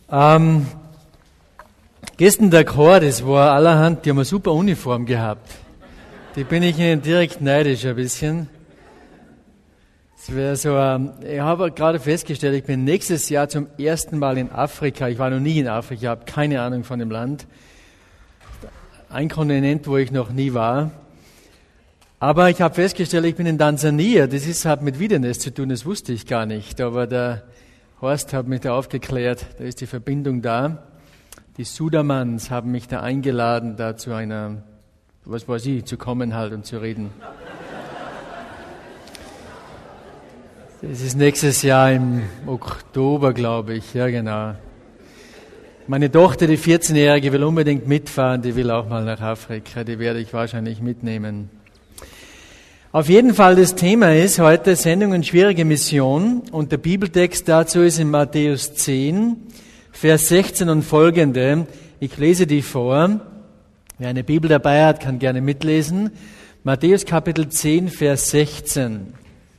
Gestern der Chor, das war allerhand, die haben eine super Uniform gehabt. Die bin ich ihnen direkt neidisch ein bisschen. Das wäre so, ich habe gerade festgestellt, ich bin nächstes Jahr zum ersten Mal in Afrika. Ich war noch nie in Afrika, ich habe keine Ahnung von dem Land. Ein Kontinent, wo ich noch nie war. Aber ich habe festgestellt, ich bin in Tansania. Das hat mit Wilderness zu tun, das wusste ich gar nicht. Aber der Horst hat mich da aufgeklärt, da ist die Verbindung da. Die Sudermanns haben mich da eingeladen, da zu einer, was weiß ich, zu kommen halt und zu reden. Das ist nächstes Jahr im Oktober, glaube ich. Ja, genau. Meine Tochter, die 14-Jährige, will unbedingt mitfahren. Die will auch mal nach Afrika. Die werde ich wahrscheinlich mitnehmen. Auf jeden Fall, das Thema ist heute Sendung und schwierige Mission. Und der Bibeltext dazu ist in Matthäus 10, Vers 16 und folgende. Ich lese die vor. Wer eine Bibel dabei hat, kann gerne mitlesen. Matthäus Kapitel 10, Vers 16.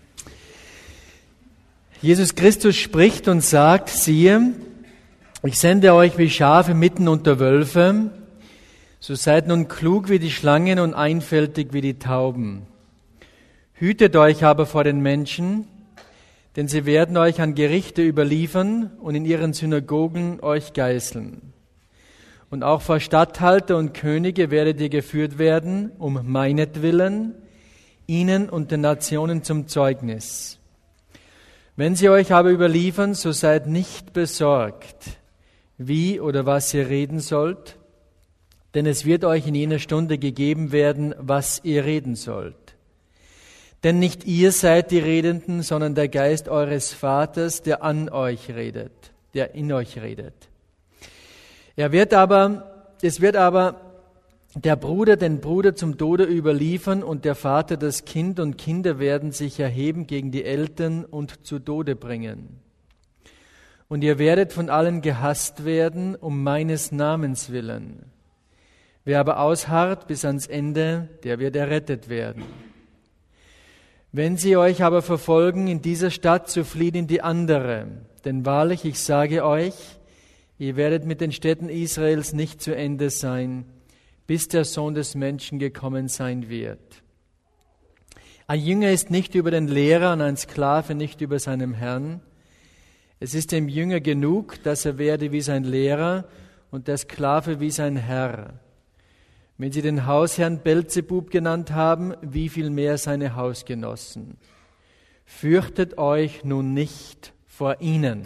Jesus Christus spricht und sagt, siehe, ich sende euch wie Schafe mitten unter Wölfe, so seid nun klug wie die Schlangen und einfältig wie die Tauben. Hütet euch aber vor den Menschen, denn sie werden euch an Gerichte überliefern und in ihren Synagogen euch geißeln. Und auch vor Statthalter und Könige werdet ihr geführt werden, um meinetwillen, ihnen und den Nationen zum Zeugnis. Wenn sie euch aber überliefern, so seid nicht besorgt, wie oder was ihr reden sollt, denn es wird euch in jener Stunde gegeben werden, was ihr reden sollt. Denn nicht ihr seid die Redenden, sondern der Geist eures Vaters, der an euch redet, der in euch redet. Es wird aber der Bruder den Bruder zum Tode überliefern und der Vater das Kind, und Kinder werden sich erheben gegen die Eltern und zu Tode bringen. Und ihr werdet von allen gehasst werden, um meines Namens willen. Wer aber ausharrt bis ans Ende, der wird errettet werden. Wenn sie euch aber verfolgen in dieser Stadt, so flieht in die andere. Denn wahrlich, ich sage euch, ihr werdet mit den Städten Israels nicht zu Ende sein, bis der Sohn des Menschen gekommen sein wird. Ein Jünger ist nicht über den Lehrer und ein Sklave nicht über seinem Herrn. Es ist dem Jünger genug, dass er werde wie sein Lehrer und der Sklave wie sein Herr. Wenn sie den Hausherrn Belzebub genannt haben, wie viel mehr seine Hausgenossen. Fürchtet euch nun nicht vor ihnen.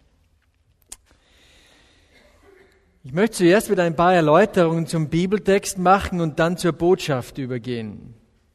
Ich möchte zuerst wieder ein paar Erläuterungen zum Bibeltext machen und dann zur Botschaft übergehen.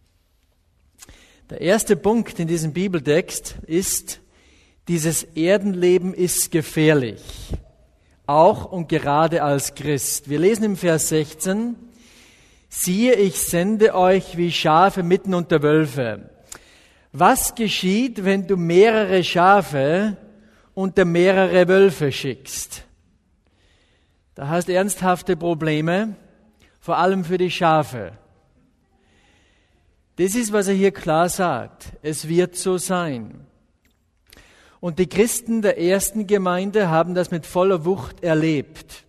Der erste Punkt in diesem Bibeltext ist, dieses Erdenleben ist gefährlich, auch und gerade als Christ. Wir lesen im Vers 16, siehe, ich sende euch wie Schafe mitten unter Wölfe. Was geschieht, wenn du mehrere Schafe unter mehrere Wölfe schickst? Da hast du ernsthafte Probleme, vor allem für die Schafe. Das ist, was er hier klar sagt. Es wird so sein. Und die Christen der ersten Gemeinde haben das mit voller Wucht erlebt.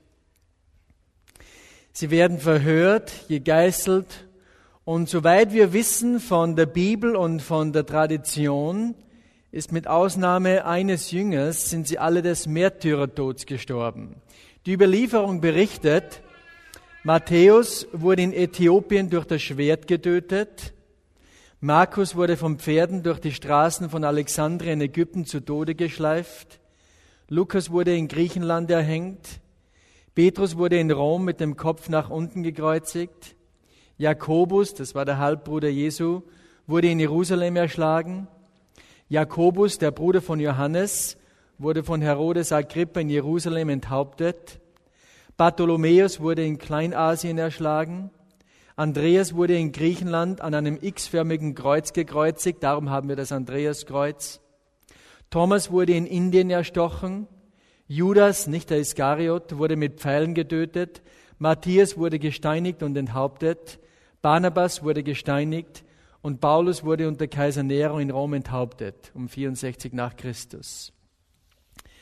Sie werden verhört, gegeißelt, und soweit wir wissen von der Bibel und von der Tradition, ist mit Ausnahme eines Jüngers, sind sie alle des Märtyrertods gestorben. Die Überlieferung berichtet, Matthäus wurde in Äthiopien durch das Schwert getötet, Markus wurde von Pferden durch die Straßen von Alexandria in Ägypten zu Tode geschleift, Lukas wurde in Griechenland erhängt, Petrus wurde in Rom mit dem Kopf nach unten gekreuzigt, Jakobus, das war der Halbbruder Jesu, wurde in Jerusalem erschlagen, Jakobus, der Bruder von Johannes, wurde von Herodes Agrippa in Jerusalem enthauptet, Bartholomäus wurde in Kleinasien erschlagen, Andreas wurde in Griechenland an einem x-förmigen Kreuz gekreuzigt, darum haben wir das Andreaskreuz, Thomas wurde in Indien erstochen, Judas, nicht der Iskariot, wurde mit Pfeilen getötet, Matthias wurde gesteinigt und enthauptet, Barnabas wurde gesteinigt und Paulus wurde unter Kaiser Nero in Rom enthauptet, um 64 nach Christus.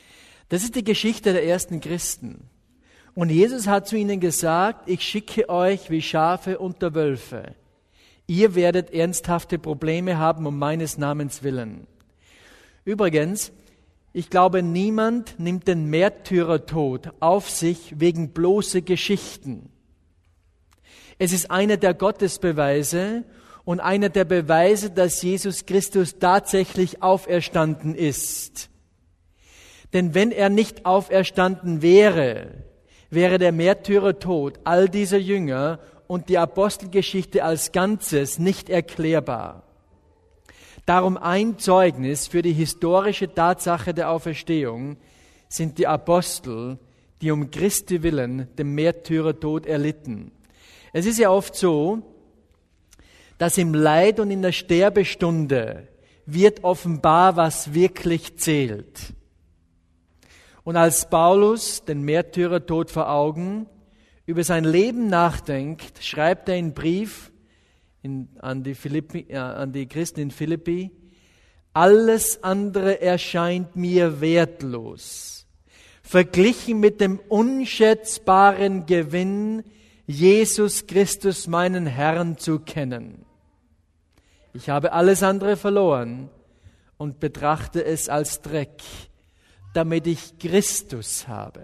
Das ist die Geschichte der ersten Christen. Und Jesus hat zu ihnen gesagt, ich schicke euch wie Schafe unter Wölfe. Ihr werdet ernsthafte Probleme haben um meines Namens willen. Übrigens, ich glaube, niemand nimmt den Märtyrertod auf sich wegen bloßer Geschichten. Es ist einer der Gottesbeweise und einer der Beweise, dass Jesus Christus tatsächlich auferstanden ist. Denn wenn er nicht auferstanden wäre, wäre der Märtyrertod all dieser Jünger und die Apostelgeschichte als Ganzes nicht erklärbar. Darum ein Zeugnis für die historische Tatsache der Auferstehung sind die Apostel, die um Christi willen den Märtyrertod erlitten. Es ist ja oft so, dass im Leid und in der Sterbestunde wird offenbar, was wirklich zählt. Und als Paulus den Märtyrertod vor Augen über sein Leben nachdenkt, schreibt er einen Brief an die Christen in Philippi: Alles andere erscheint mir wertlos, verglichen mit dem unschätzbaren Gewinn, Jesus Christus, meinen Herrn, zu kennen. Ich habe alles andere verloren und betrachte es als Dreck, damit ich Christus habe.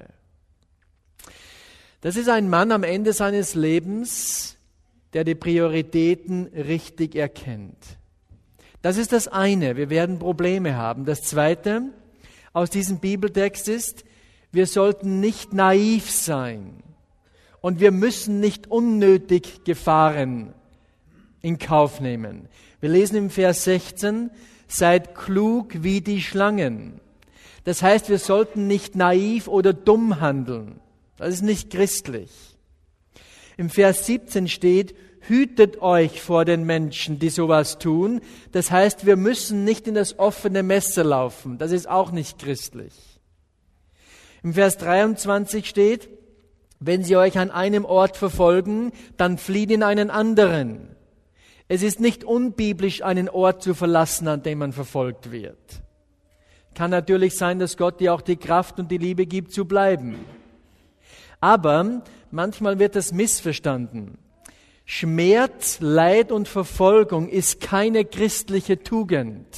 Das ist ein Mann am Ende seines Lebens, der die Prioritäten richtig erkennt. Das ist das eine, wir werden Probleme haben. Das zweite aus diesem Bibeltext ist, wir sollten nicht naiv sein und wir müssen nicht unnötig Gefahren in Kauf nehmen. Wir lesen im Vers 16, seid klug wie die Schlangen. Das heißt, wir sollten nicht naiv oder dumm handeln. Das ist nicht christlich. Im Vers 17 steht, hütet euch vor den Menschen, die sowas tun. Das heißt, wir müssen nicht in das offene Messer laufen. Das ist auch nicht christlich. Im Vers 23 steht, wenn sie euch an einem Ort verfolgen, dann flieht in einen anderen. Es ist nicht unbiblisch, einen Ort zu verlassen, an dem man verfolgt wird. Kann natürlich sein, dass Gott dir auch die Kraft und die Liebe gibt, zu bleiben. Aber manchmal wird das missverstanden. Schmerz, Leid und Verfolgung ist keine christliche Tugend.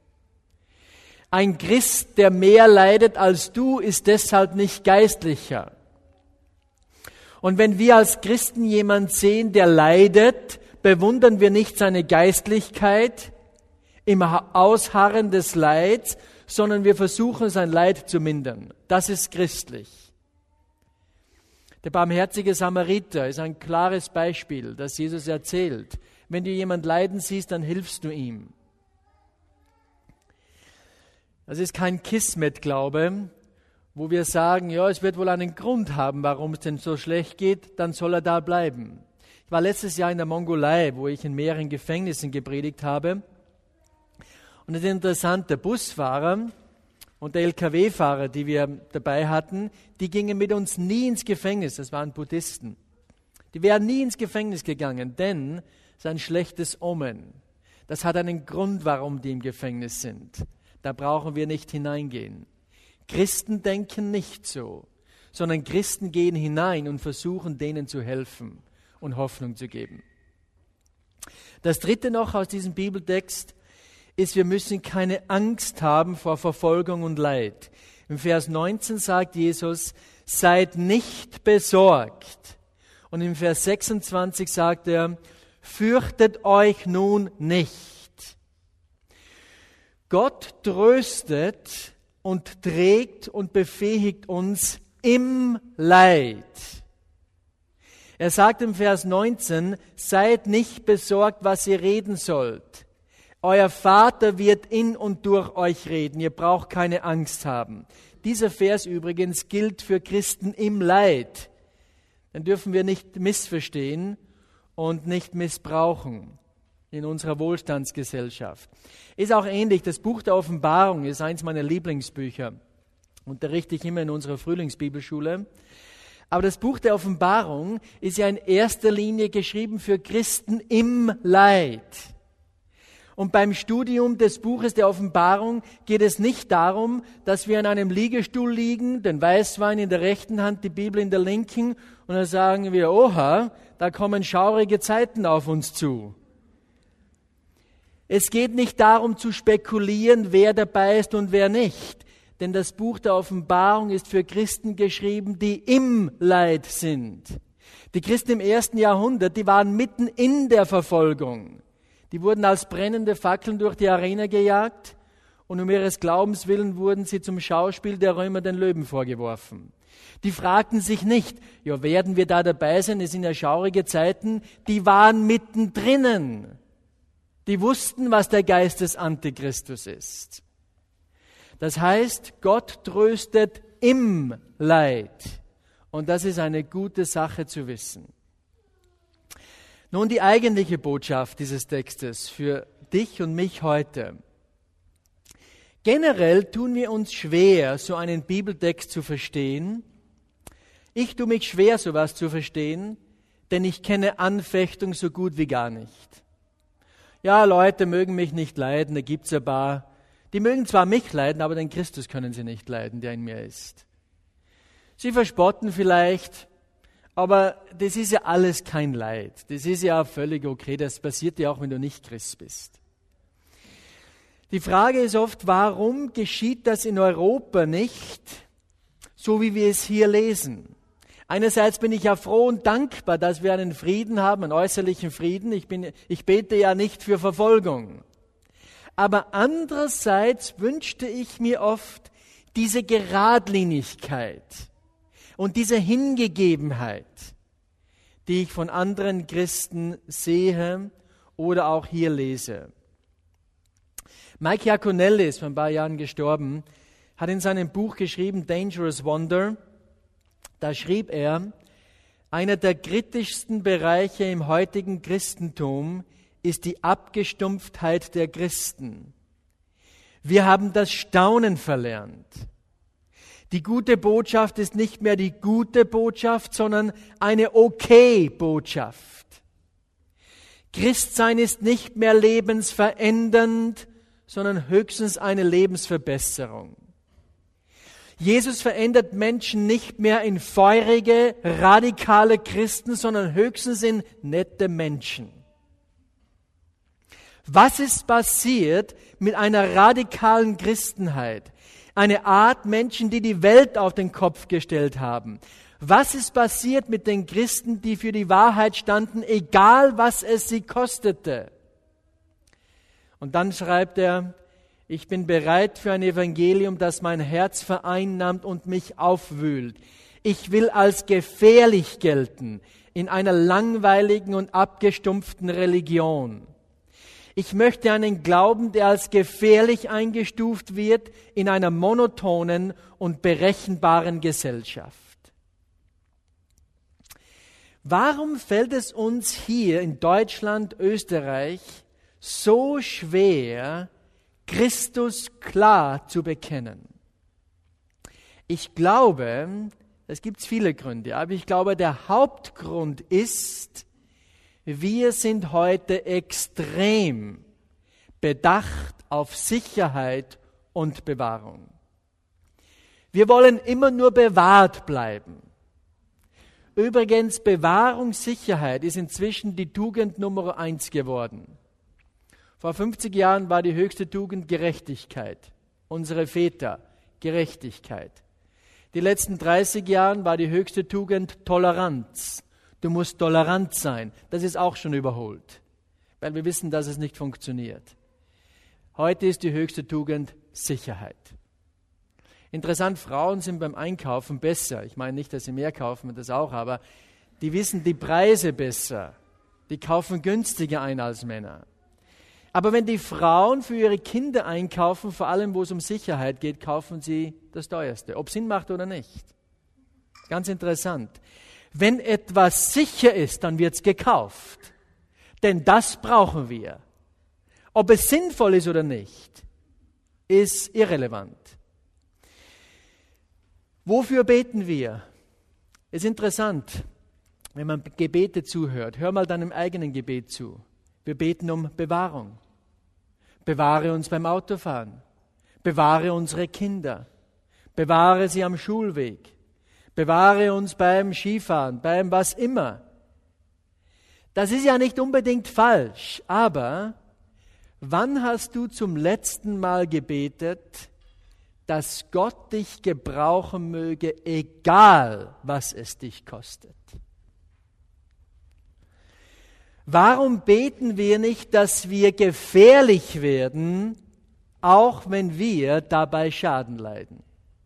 Ein Christ, der mehr leidet als du, ist deshalb nicht geistlicher. Und wenn wir als Christen jemanden sehen, der leidet, bewundern wir nicht seine Geistlichkeit im Ausharren des Leids, sondern wir versuchen, sein Leid zu mindern. Das ist christlich. Der barmherzige Samariter ist ein klares Beispiel, das Jesus erzählt. Wenn du jemand leiden siehst, dann hilfst du ihm. Das ist kein Kismet-Glaube, wo wir sagen, ja, es wird wohl einen Grund haben, warum es denn so schlecht geht, dann soll er da bleiben. Ich war letztes Jahr in der Mongolei, wo ich in mehreren Gefängnissen gepredigt habe. Und es ist interessant, der Busfahrer und der LKW-Fahrer, die wir dabei hatten, die gingen mit uns nie ins Gefängnis. Das waren Buddhisten. Die wären nie ins Gefängnis gegangen, denn es ist ein schlechtes Omen. Das hat einen Grund, warum die im Gefängnis sind. Da brauchen wir nicht hineingehen. Christen denken nicht so, sondern Christen gehen hinein und versuchen, denen zu helfen und Hoffnung zu geben. Das dritte noch aus diesem Bibeltext ist, wir müssen keine Angst haben vor Verfolgung und Leid. Im Vers 19 sagt Jesus, seid nicht besorgt. Und im Vers 26 sagt er, fürchtet euch nun nicht. Gott tröstet und trägt und befähigt uns im Leid. Er sagt im Vers 19, seid nicht besorgt, was ihr reden sollt. Euer Vater wird in und durch euch reden. Ihr braucht keine Angst haben. Dieser Vers übrigens gilt für Christen im Leid. Den dürfen wir nicht missverstehen und nicht missbrauchen in unserer Wohlstandsgesellschaft. Ist auch ähnlich. Das Buch der Offenbarung ist eins meiner Lieblingsbücher. Unterrichte ich immer in unserer Frühlingsbibelschule. Aber das Buch der Offenbarung ist ja in erster Linie geschrieben für Christen im Leid. Und beim Studium des Buches der Offenbarung geht es nicht darum, dass wir an einem Liegestuhl liegen, den Weißwein in der rechten Hand, die Bibel in der linken, und dann sagen wir, oha, da kommen schaurige Zeiten auf uns zu. Es geht nicht darum zu spekulieren, wer dabei ist und wer nicht. Denn das Buch der Offenbarung ist für Christen geschrieben, die im Leid sind. Die Christen im 1. Jahrhundert, die waren mitten in der Verfolgung. Die wurden als brennende Fackeln durch die Arena gejagt und um ihres Glaubens willen wurden sie zum Schauspiel der Römer den Löwen vorgeworfen. Die fragten sich nicht, ja, werden wir da dabei sein? Es sind ja schaurige Zeiten. Die waren mittendrin. Die wussten, was der Geist des Antichristus ist. Das heißt, Gott tröstet im Leid. Und das ist eine gute Sache zu wissen. Nun die eigentliche Botschaft dieses Textes für dich und mich heute. Generell tun wir uns schwer, so einen Bibeltext zu verstehen. Ich tue mich schwer, sowas zu verstehen, denn ich kenne Anfechtung so gut wie gar nicht. Ja, Leute mögen mich nicht leiden, da gibt's ein paar. Die mögen zwar mich leiden, aber den Christus können sie nicht leiden, der in mir ist. Sie verspotten vielleicht, aber das ist ja alles kein Leid. Das ist ja völlig okay, das passiert ja auch, wenn du nicht Christ bist. Die Frage ist oft, warum geschieht das in Europa nicht, so wie wir es hier lesen? Einerseits bin ich ja froh und dankbar, dass wir einen Frieden haben, einen äußerlichen Frieden. Ich bete ja nicht für Verfolgung. Aber andererseits wünschte ich mir oft diese Geradlinigkeit und diese Hingegebenheit, die ich von anderen Christen sehe oder auch hier lese. Mike Iaconelli ist vor ein paar Jahren gestorben, hat in seinem Buch geschrieben, Dangerous Wonder. Da schrieb er, einer der kritischsten Bereiche im heutigen Christentum ist die Abgestumpftheit der Christen. Wir haben das Staunen verlernt. Die gute Botschaft ist nicht mehr die gute Botschaft, sondern eine Okay-Botschaft. Christsein ist nicht mehr lebensverändernd, sondern höchstens eine Lebensverbesserung. Jesus verändert Menschen nicht mehr in feurige, radikale Christen, sondern höchstens in nette Menschen. Was ist passiert mit einer radikalen Christenheit? Eine Art Menschen, die die Welt auf den Kopf gestellt haben. Was ist passiert mit den Christen, die für die Wahrheit standen, egal was es sie kostete? Und dann schreibt er, ich bin bereit für ein Evangelium, das mein Herz vereinnahmt und mich aufwühlt. Ich will als gefährlich gelten in einer langweiligen und abgestumpften Religion. Ich möchte einen Glauben, der als gefährlich eingestuft wird in einer monotonen und berechenbaren Gesellschaft. Warum fällt es uns hier in Deutschland, Österreich so schwer, Christus klar zu bekennen? Ich glaube, es gibt viele Gründe, aber ich glaube, der Hauptgrund ist, wir sind heute extrem bedacht auf Sicherheit und Bewahrung. Wir wollen immer nur bewahrt bleiben. Übrigens, Bewahrung, Sicherheit ist inzwischen die Tugend Nummer 1 geworden. Vor 50 Jahren war die höchste Tugend Gerechtigkeit. Unsere Väter, Gerechtigkeit. Die letzten 30 Jahren war die höchste Tugend Toleranz. Du musst tolerant sein. Das ist auch schon überholt, weil wir wissen, dass es nicht funktioniert. Heute ist die höchste Tugend Sicherheit. Interessant, Frauen sind beim Einkaufen besser. Ich meine nicht, dass sie mehr kaufen, das auch, aber die wissen die Preise besser. Die kaufen günstiger ein als Männer. Aber wenn die Frauen für ihre Kinder einkaufen, vor allem wo es um Sicherheit geht, kaufen sie das Teuerste, ob es Sinn macht oder nicht. Ganz interessant. Wenn etwas sicher ist, dann wird es gekauft. Denn das brauchen wir. Ob es sinnvoll ist oder nicht, ist irrelevant. Wofür beten wir? Es ist interessant, wenn man Gebete zuhört. Hör mal deinem eigenen Gebet zu. Wir beten um Bewahrung. Bewahre uns beim Autofahren. Bewahre unsere Kinder. Bewahre sie am Schulweg. Bewahre uns beim Skifahren, beim was immer. Das ist ja nicht unbedingt falsch, aber wann hast du zum letzten Mal gebetet, dass Gott dich gebrauchen möge, egal was es dich kostet? Warum beten wir nicht, dass wir gefährlich werden, auch wenn wir dabei Schaden leiden?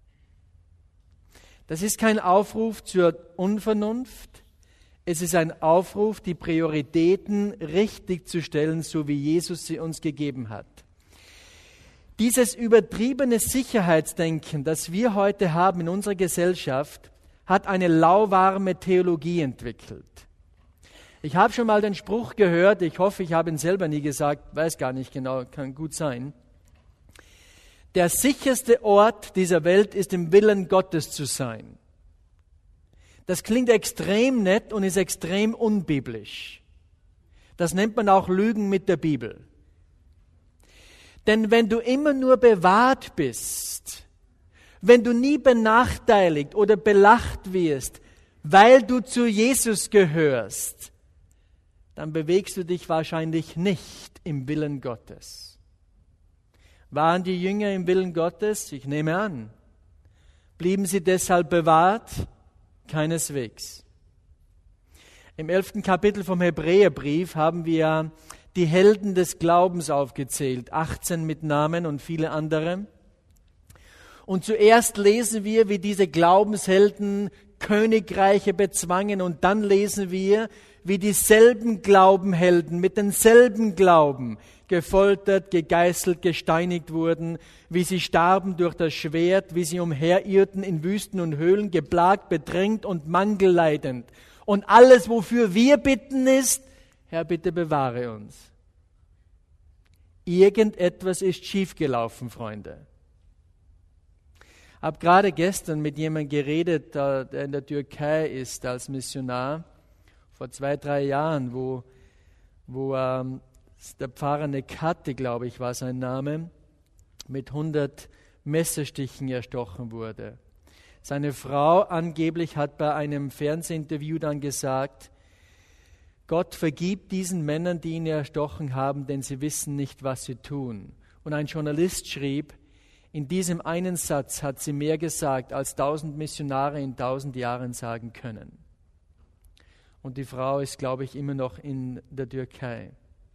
Das ist kein Aufruf zur Unvernunft, es ist ein Aufruf, die Prioritäten richtig zu stellen, so wie Jesus sie uns gegeben hat. Dieses übertriebene Sicherheitsdenken, das wir heute haben in unserer Gesellschaft, hat eine lauwarme Theologie entwickelt. Ich habe schon mal den Spruch gehört, ich hoffe, ich habe ihn selber nie gesagt, weiß gar nicht genau, kann gut sein. Der sicherste Ort dieser Welt ist im Willen Gottes zu sein. Das klingt extrem nett und ist extrem unbiblisch. Das nennt man auch Lügen mit der Bibel. Denn wenn du immer nur bewahrt bist, wenn du nie benachteiligt oder belacht wirst, weil du zu Jesus gehörst, dann bewegst du dich wahrscheinlich nicht im Willen Gottes. Waren die Jünger im Willen Gottes? Ich nehme an. Blieben sie deshalb bewahrt? Keineswegs. Im 11. Kapitel vom Hebräerbrief haben wir die Helden des Glaubens aufgezählt, 18 mit Namen und viele andere. Und zuerst lesen wir, wie diese Glaubenshelden Königreiche bezwangen, und dann lesen wir, wie dieselben Glaubenhelden mit denselben Glauben gefoltert, gegeißelt, gesteinigt wurden, wie sie starben durch das Schwert, wie sie umherirrten in Wüsten und Höhlen, geplagt, bedrängt und mangelleidend. Und alles, wofür wir bitten, ist: Herr, bitte bewahre uns. Irgendetwas ist schiefgelaufen, Freunde. Ich habe gerade gestern mit jemandem geredet, der in der Türkei ist als Missionar, vor 2-3 Jahren, wo der Pfarrer Nekati, glaube ich, war sein Name, mit 100 Messerstichen erstochen wurde. Seine Frau angeblich hat bei einem Fernsehinterview dann gesagt: Gott vergibt diesen Männern, die ihn erstochen haben, denn sie wissen nicht, was sie tun. Und ein Journalist schrieb, in diesem einen Satz hat sie mehr gesagt, als 1000 Missionare in 1000 Jahren sagen können. Und die Frau ist, glaube ich, immer noch in der Türkei.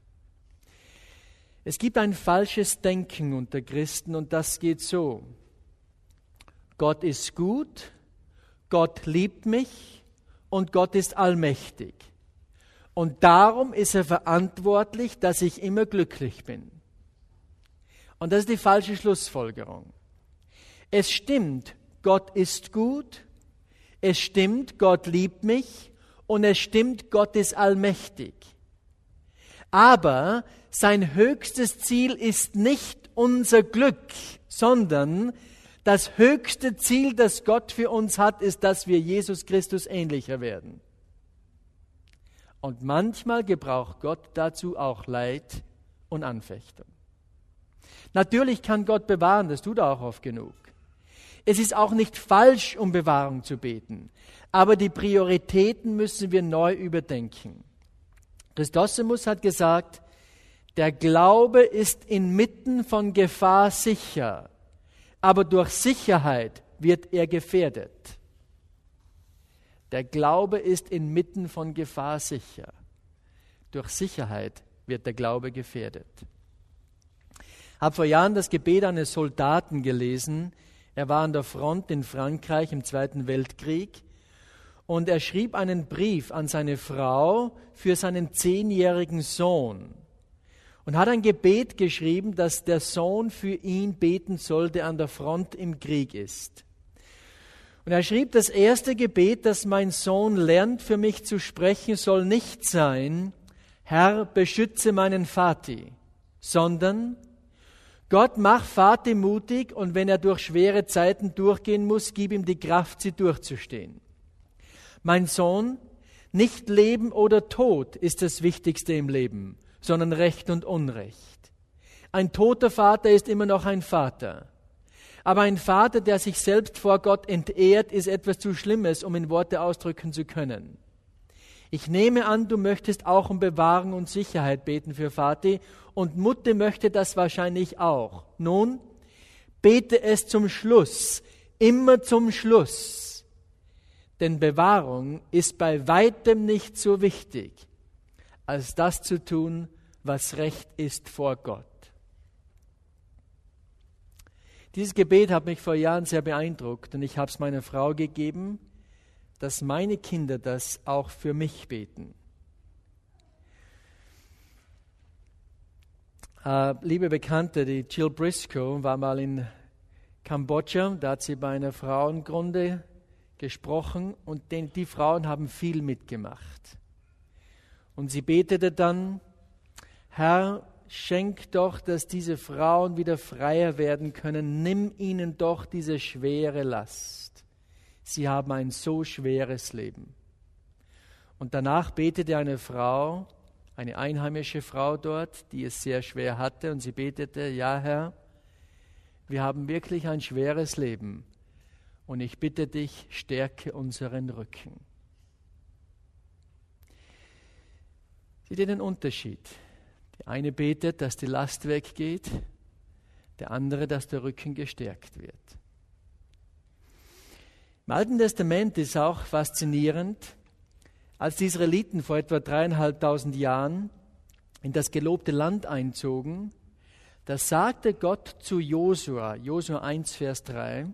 Es gibt ein falsches Denken unter Christen, und das geht so: Gott ist gut, Gott liebt mich und Gott ist allmächtig. Und darum ist er verantwortlich, dass ich immer glücklich bin. Und das ist die falsche Schlussfolgerung. Es stimmt, Gott ist gut, es stimmt, Gott liebt mich, und es stimmt, Gott ist allmächtig. Aber sein höchstes Ziel ist nicht unser Glück, sondern das höchste Ziel, das Gott für uns hat, ist, dass wir Jesus Christus ähnlicher werden. Und manchmal gebraucht Gott dazu auch Leid und Anfechtung. Natürlich kann Gott bewahren, das tut er auch oft genug. Es ist auch nicht falsch, um Bewahrung zu beten, aber die Prioritäten müssen wir neu überdenken. Christosimus hat gesagt, der Glaube ist inmitten von Gefahr sicher, aber durch Sicherheit wird er gefährdet. Der Glaube ist inmitten von Gefahr sicher. Durch Sicherheit wird der Glaube gefährdet. Ich habe vor Jahren das Gebet eines Soldaten gelesen. Er war an der Front in Frankreich im Zweiten Weltkrieg. Und er schrieb einen Brief an seine Frau für seinen 10-jährigen Sohn. Und hat ein Gebet geschrieben, dass der Sohn für ihn beten soll, der an der Front im Krieg ist. Und er schrieb, das erste Gebet, das mein Sohn lernt, für mich zu sprechen, soll nicht sein: Herr, beschütze meinen Vati, sondern: Gott, mach Vati mutig, und wenn er durch schwere Zeiten durchgehen muss, gib ihm die Kraft, sie durchzustehen. Mein Sohn, nicht Leben oder Tod ist das Wichtigste im Leben, sondern Recht und Unrecht. Ein toter Vater ist immer noch ein Vater. Aber ein Vater, der sich selbst vor Gott entehrt, ist etwas zu Schlimmes, um in Worte ausdrücken zu können. Ich nehme an, du möchtest auch um Bewahrung und Sicherheit beten für Vati und Mutti möchte das wahrscheinlich auch. Nun, bete es zum Schluss, immer zum Schluss. Denn Bewahrung ist bei weitem nicht so wichtig, als das zu tun, was recht ist vor Gott. Dieses Gebet hat mich vor Jahren sehr beeindruckt und ich habe es meiner Frau gegeben, dass meine Kinder das auch für mich beten. Liebe Bekannte, die Jill Briscoe war mal in Kambodscha, da hat sie bei einer Frauengrunde gesprochen und die Frauen haben viel mitgemacht. Und sie betete dann, Herr, schenk doch, dass diese Frauen wieder freier werden können, nimm ihnen doch diese schwere Last. Sie haben ein so schweres Leben. Und danach betete eine Frau, eine einheimische Frau dort, die es sehr schwer hatte, und sie betete, ja Herr, wir haben wirklich ein schweres Leben und ich bitte dich, stärke unseren Rücken. Seht ihr den Unterschied? Der eine betet, dass die Last weggeht, der andere, dass der Rücken gestärkt wird. Im Alten Testament ist auch faszinierend, als die Israeliten vor etwa 3.500 Jahren in das gelobte Land einzogen, da sagte Gott zu Josua, Josua 1, Vers 3,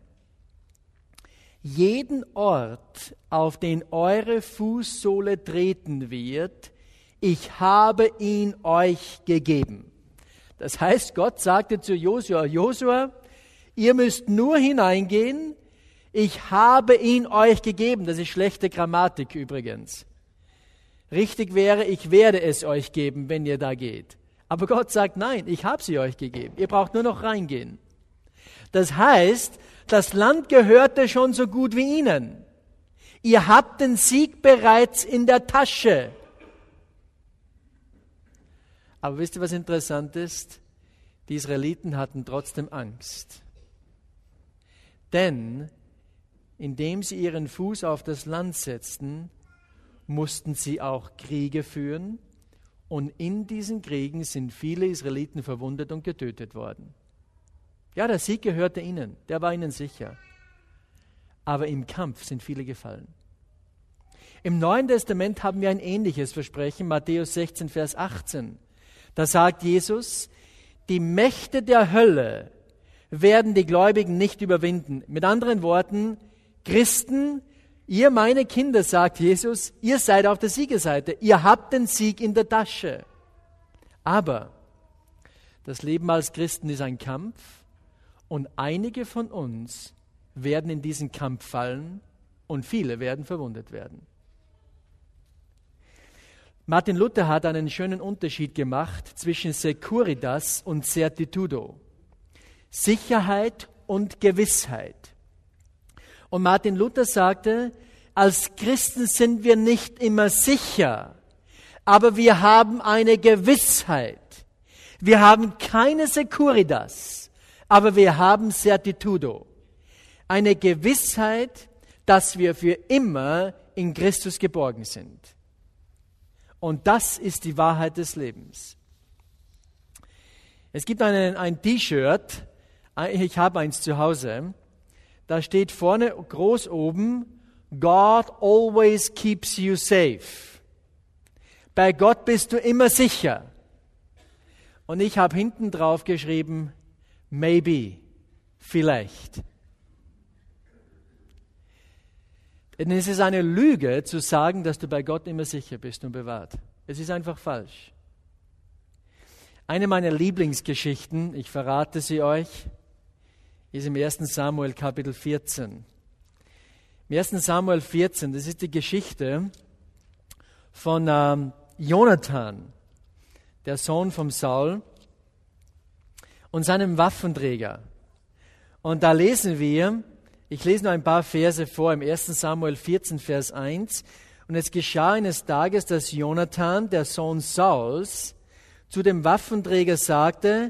jeden Ort, auf den eure Fußsohle treten wird, ich habe ihn euch gegeben. Das heißt, Gott sagte zu Josua, Josua, ihr müsst nur hineingehen, ich habe ihn euch gegeben. Das ist schlechte Grammatik übrigens. Richtig wäre, ich werde es euch geben, wenn ihr da geht. Aber Gott sagt, nein, ich habe sie euch gegeben. Ihr braucht nur noch reingehen. Das heißt, das Land gehörte schon so gut wie ihnen. Ihr habt den Sieg bereits in der Tasche. Aber wisst ihr, was interessant ist? Die Israeliten hatten trotzdem Angst. Denn indem sie ihren Fuß auf das Land setzten, mussten sie auch Kriege führen. Und in diesen Kriegen sind viele Israeliten verwundet und getötet worden. Ja, der Sieg gehörte ihnen, der war ihnen sicher. Aber im Kampf sind viele gefallen. Im Neuen Testament haben wir ein ähnliches Versprechen, Matthäus 16, Vers 18. Da sagt Jesus, die Mächte der Hölle werden die Gläubigen nicht überwinden. Mit anderen Worten, Christen, ihr meine Kinder, sagt Jesus, ihr seid auf der Siegerseite. Ihr habt den Sieg in der Tasche. Aber das Leben als Christen ist ein Kampf und einige von uns werden in diesen Kampf fallen und viele werden verwundet werden. Martin Luther hat einen schönen Unterschied gemacht zwischen Securitas und Certitudo. Sicherheit und Gewissheit. Und Martin Luther sagte, als Christen sind wir nicht immer sicher, aber wir haben eine Gewissheit. Wir haben keine Securitas, aber wir haben Certitudo. Eine Gewissheit, dass wir für immer in Christus geborgen sind. Und das ist die Wahrheit des Lebens. Es gibt ein T-Shirt, ich habe eins zu Hause, da steht vorne groß oben, God always keeps you safe. Bei Gott bist du immer sicher. Und ich habe hinten drauf geschrieben, maybe, vielleicht. Denn es ist eine Lüge zu sagen, dass du bei Gott immer sicher bist und bewahrt. Es ist einfach falsch. Eine meiner Lieblingsgeschichten, ich verrate sie euch, ist im 1. Samuel Kapitel 14. Im 1. Samuel 14, das ist die Geschichte von Jonathan, der Sohn von Saul, und seinem Waffenträger. Und da lesen wir, ich lese noch ein paar Verse vor, im 1. Samuel 14, Vers 1. Und es geschah eines Tages, dass Jonathan, der Sohn Sauls, zu dem Waffenträger sagte,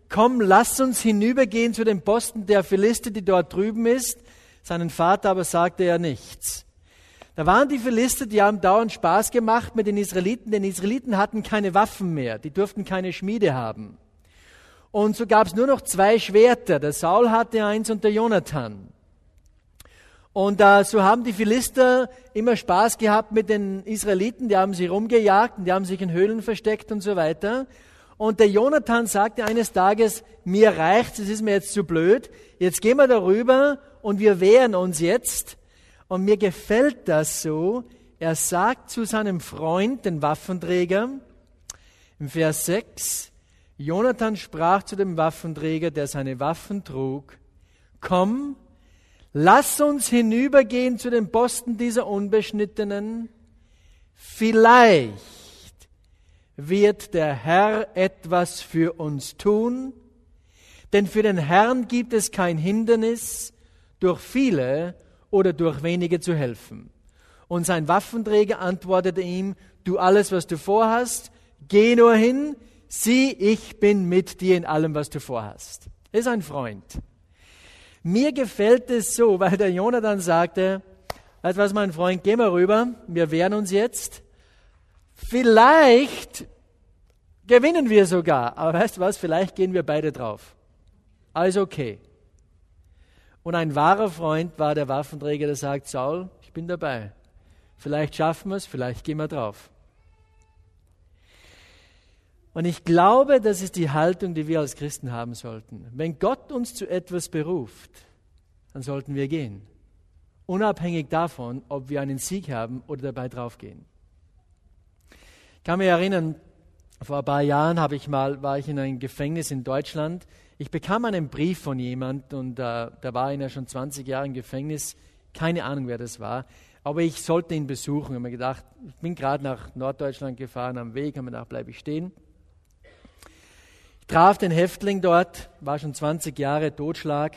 komm, lass uns hinübergehen zu dem Posten der Philister, die dort drüben ist. Seinen Vater aber sagte er nichts. Da waren die Philister, die haben dauernd Spaß gemacht mit den Israeliten, denn die Israeliten hatten keine Waffen mehr, die durften keine Schmiede haben. Und so gab es nur noch 2 Schwerter, der Saul hatte eins und der Jonathan. Und so haben die Philister immer Spaß gehabt mit den Israeliten, die haben sie rumgejagt und die haben sich in Höhlen versteckt und so weiter. Und der Jonathan sagte eines Tages, mir reicht's, es ist mir jetzt zu blöd, jetzt gehen wir darüber und wir wehren uns jetzt. Und mir gefällt das so, er sagt zu seinem Freund, den Waffenträger, im Vers 6, Jonathan sprach zu dem Waffenträger, der seine Waffen trug, komm, lass uns hinübergehen zu den Posten dieser Unbeschnittenen, vielleicht wird der Herr etwas für uns tun, denn für den Herrn gibt es kein Hindernis, durch viele oder durch wenige zu helfen. Und sein Waffenträger antwortete ihm, tu alles, was du vorhast, geh nur hin, sieh, ich bin mit dir in allem, was du vorhast. Er ist ein Freund. Mir gefällt es so, weil der Jonathan sagte, weißt du was, mein Freund, geh mal rüber, wir wehren uns jetzt. Vielleicht gewinnen wir sogar, aber weißt du was, vielleicht gehen wir beide drauf. Alles okay. Und ein wahrer Freund war der Waffenträger, der sagt, Saul, ich bin dabei. Vielleicht schaffen wir es, vielleicht gehen wir drauf. Und ich glaube, das ist die Haltung, die wir als Christen haben sollten. Wenn Gott uns zu etwas beruft, dann sollten wir gehen. Unabhängig davon, ob wir einen Sieg haben oder dabei draufgehen. Ich kann mich erinnern, vor ein paar Jahren war ich in einem Gefängnis in Deutschland. Ich bekam einen Brief von jemand und da war einer schon 20 Jahre im Gefängnis. Keine Ahnung, wer das war. Aber ich sollte ihn besuchen. Ich habe mir gedacht, ich bin gerade nach Norddeutschland gefahren am Weg, habe mir gedacht, bleibe ich stehen. Ich traf den Häftling dort, war schon 20 Jahre, Totschlag.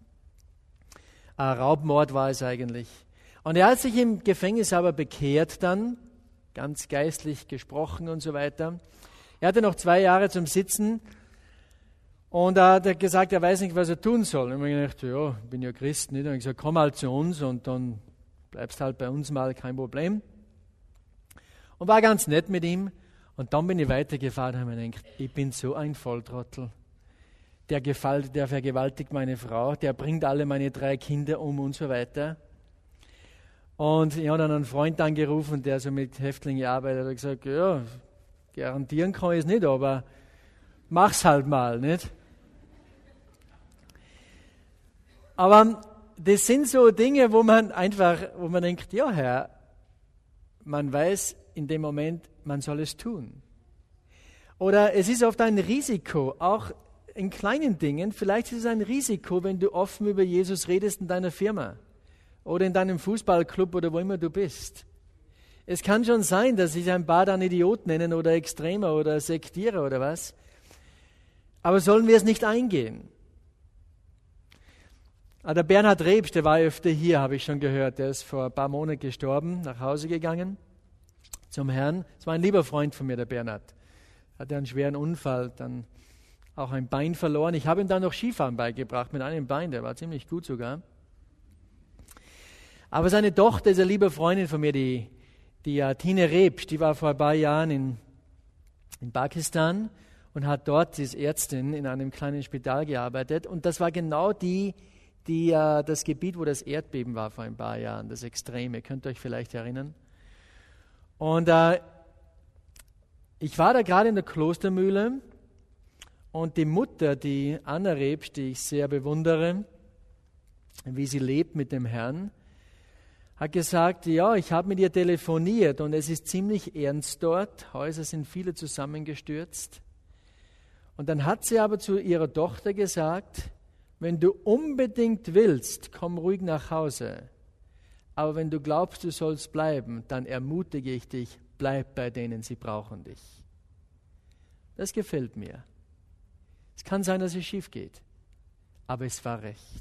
Raubmord war es eigentlich. Und er hat sich im Gefängnis aber bekehrt dann, ganz geistlich gesprochen und so weiter. Er hatte noch 2 Jahre zum Sitzen und er hat gesagt, er weiß nicht, was er tun soll. Und ich habe mir gedacht, ja, ich bin ja Christ, nicht? Und ich habe gesagt, komm halt zu uns und dann bleibst halt bei uns mal, kein Problem. Und war ganz nett mit ihm. Und dann bin ich weitergefahren und habe mir gedacht, ich bin so ein Volltrottel. Der vergewaltigt meine Frau, der bringt alle meine 3 Kinder um und so weiter. Und ich habe dann einen Freund angerufen, der so mit Häftlingen arbeitet, und gesagt, ja, garantieren kann ich es nicht, aber mach's halt mal, nicht? Aber das sind so Dinge, wo man denkt, ja Herr, man weiß in dem Moment, man soll es tun. Oder es ist oft ein Risiko, auch in kleinen Dingen, vielleicht ist es ein Risiko, wenn du offen über Jesus redest in deiner Firma oder in deinem Fußballclub oder wo immer du bist. Es kann schon sein, dass sich ein paar dann Idiot nennen oder Extremer oder Sektierer oder was. Aber sollen wir es nicht eingehen? Der Bernhard Rebsch, der war öfter hier, habe ich schon gehört. Der ist vor ein paar Monaten gestorben, nach Hause gegangen zum Herrn. Das war ein lieber Freund von mir, der Bernhard. Hatte einen schweren Unfall, dann auch ein Bein verloren. Ich habe ihm dann noch Skifahren beigebracht, mit einem Bein, der war ziemlich gut sogar. Aber seine Tochter ist eine liebe Freundin von mir, die Tine Rebsch, die war vor ein paar Jahren in Pakistan und hat dort als Ärztin in einem kleinen Spital gearbeitet. Und das war genau das Gebiet, wo das Erdbeben war vor ein paar Jahren, das Extreme. Könnt ihr euch vielleicht erinnern? Und ich war da gerade in der Klostermühle und die Mutter, die Anna Rebsch, die ich sehr bewundere, wie sie lebt mit dem Herrn, hat gesagt, ja, ich habe mit ihr telefoniert und es ist ziemlich ernst dort, Häuser sind viele zusammengestürzt. Und dann hat sie aber zu ihrer Tochter gesagt, wenn du unbedingt willst, komm ruhig nach Hause. Aber wenn du glaubst, du sollst bleiben, dann ermutige ich dich, bleib bei denen, sie brauchen dich. Das gefällt mir. Es kann sein, dass es schief geht, aber es war recht.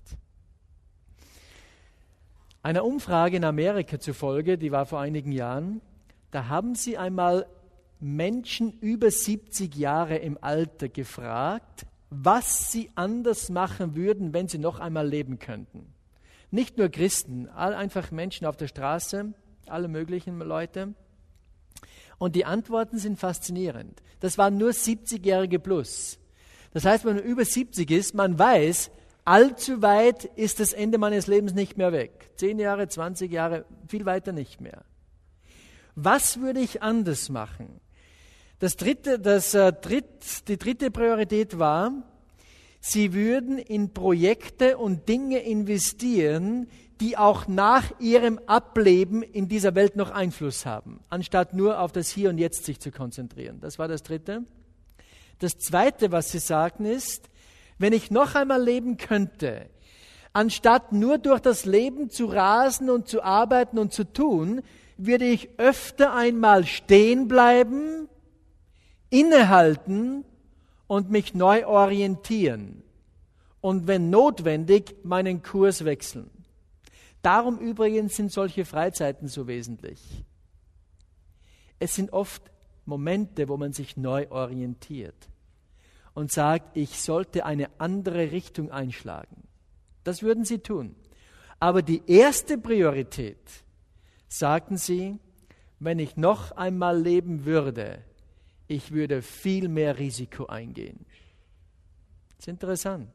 Einer Umfrage in Amerika zufolge, die war vor einigen Jahren, da haben sie einmal Menschen über 70 Jahre im Alter gefragt, was sie anders machen würden, wenn sie noch einmal leben könnten. Nicht nur Christen, einfach Menschen auf der Straße, alle möglichen Leute. Und die Antworten sind faszinierend. Das waren nur 70-Jährige plus. Das heißt, wenn man über 70 ist, man weiß, allzu weit ist das Ende meines Lebens nicht mehr weg. 10 Jahre, 20 Jahre, viel weiter nicht mehr. Was würde ich anders machen? Die dritte Priorität war, sie würden in Projekte und Dinge investieren, die auch nach ihrem Ableben in dieser Welt noch Einfluss haben, anstatt nur auf das Hier und Jetzt sich zu konzentrieren. Das war das Dritte. Das Zweite, was sie sagten, ist, wenn ich noch einmal leben könnte, anstatt nur durch das Leben zu rasen und zu arbeiten und zu tun, würde ich öfter einmal stehen bleiben, innehalten und mich neu orientieren und wenn notwendig meinen Kurs wechseln. Darum übrigens sind solche Freizeiten so wesentlich. Es sind oft Momente, wo man sich neu orientiert und sagt, ich sollte eine andere Richtung einschlagen. Das würden sie tun. Aber die erste Priorität, sagten sie, wenn ich noch einmal leben würde, ich würde viel mehr Risiko eingehen. Das ist interessant.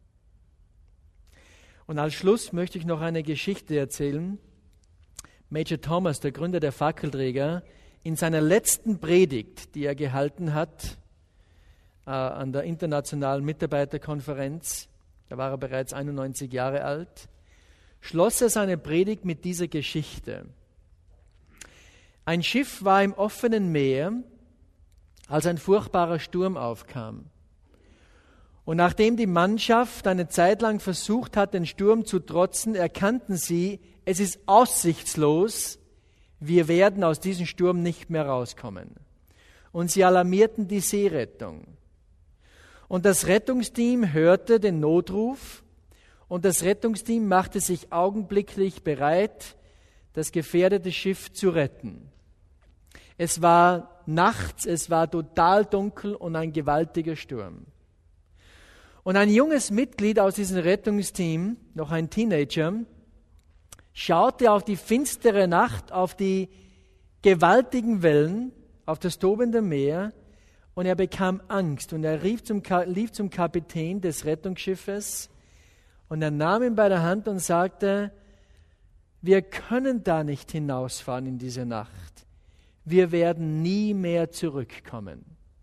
Und als Schluss möchte ich noch eine Geschichte erzählen. Major Thomas, der Gründer der Fackelträger, in seiner letzten Predigt, die er gehalten hat an der Internationalen Mitarbeiterkonferenz, da war er bereits 91 Jahre alt, schloss er seine Predigt mit dieser Geschichte. Ein Schiff war im offenen Meer, als ein furchtbarer Sturm aufkam. Und nachdem die Mannschaft eine Zeit lang versucht hat, den Sturm zu trotzen, erkannten sie, es ist aussichtslos, wir werden aus diesem Sturm nicht mehr rauskommen. Und sie alarmierten die Seerettung. Und das Rettungsteam hörte den Notruf und das Rettungsteam machte sich augenblicklich bereit, das gefährdete Schiff zu retten. Es war nachts, es war total dunkel und ein gewaltiger Sturm. Und ein junges Mitglied aus diesem Rettungsteam, noch ein Teenager, schaute auf die finstere Nacht, auf die gewaltigen Wellen, auf das tobende Meer und er bekam Angst und er lief zum Kapitän des Rettungsschiffes und er nahm ihn bei der Hand und sagte, wir können da nicht hinausfahren in diese Nacht. Wir werden nie mehr zurückkommen.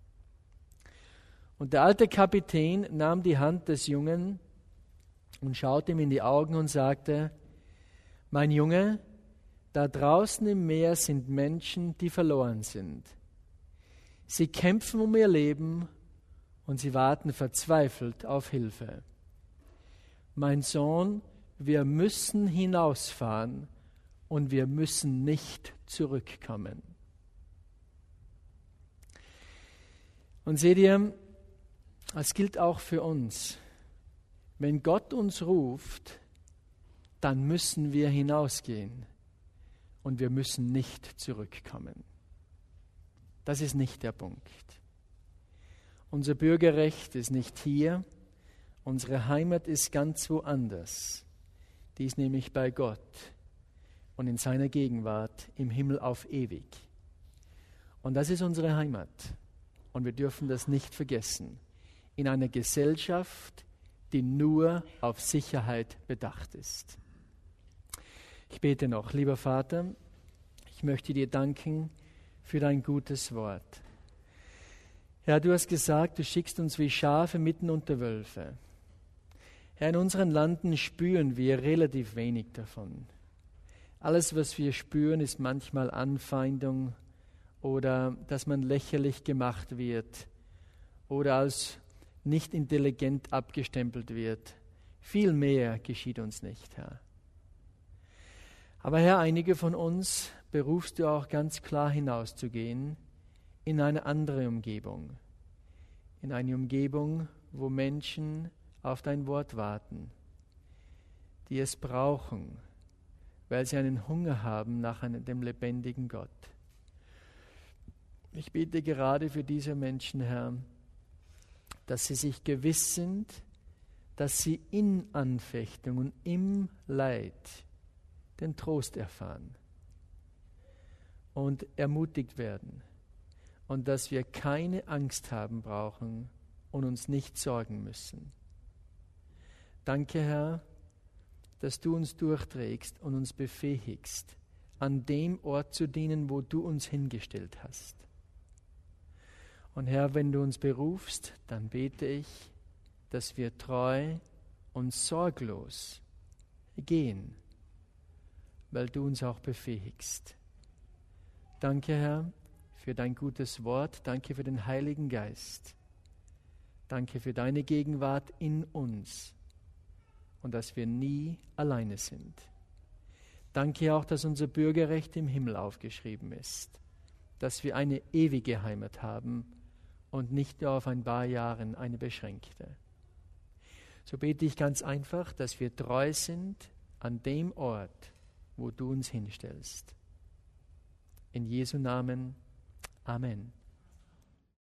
Und der alte Kapitän nahm die Hand des Jungen und schaute ihm in die Augen und sagte, mein Junge, da draußen im Meer sind Menschen, die verloren sind. Sie kämpfen um ihr Leben und sie warten verzweifelt auf Hilfe. Mein Sohn, wir müssen hinausfahren und wir müssen nicht zurückkommen. Und seht ihr, es gilt auch für uns. Wenn Gott uns ruft, dann müssen wir hinausgehen und wir müssen nicht zurückkommen. Das ist nicht der Punkt. Unser Bürgerrecht ist nicht hier, unsere Heimat ist ganz woanders. Die ist nämlich bei Gott und in seiner Gegenwart im Himmel auf ewig. Und das ist unsere Heimat und wir dürfen das nicht vergessen. In einer Gesellschaft, die nur auf Sicherheit bedacht ist. Ich bete noch, lieber Vater, ich möchte dir danken für dein gutes Wort. Herr, du hast gesagt, du schickst uns wie Schafe mitten unter Wölfe. Herr, in unseren Landen spüren wir relativ wenig davon. Alles, was wir spüren, ist manchmal Anfeindung oder dass man lächerlich gemacht wird oder als nicht intelligent abgestempelt wird. Viel mehr geschieht uns nicht, Herr. Aber Herr, einige von uns berufst du auch ganz klar hinauszugehen in eine andere Umgebung. In eine Umgebung, wo Menschen auf dein Wort warten, die es brauchen, weil sie einen Hunger haben nach dem lebendigen Gott. Ich bete gerade für diese Menschen, Herr, dass sie sich gewiss sind, dass sie in Anfechtung und im Leid den Trost erfahren und ermutigt werden und dass wir keine Angst haben brauchen und uns nicht sorgen müssen. Danke, Herr, dass du uns durchträgst und uns befähigst, an dem Ort zu dienen, wo du uns hingestellt hast. Und Herr, wenn du uns berufst, dann bete ich, dass wir treu und sorglos gehen, weil du uns auch befähigst. Danke, Herr, für dein gutes Wort. Danke für den Heiligen Geist. Danke für deine Gegenwart in uns und dass wir nie alleine sind. Danke auch, dass unser Bürgerrecht im Himmel aufgeschrieben ist, dass wir eine ewige Heimat haben und nicht nur auf ein paar Jahren eine beschränkte. So bete ich ganz einfach, dass wir treu sind an dem Ort, wo du uns hinstellst. In Jesu Namen. Amen.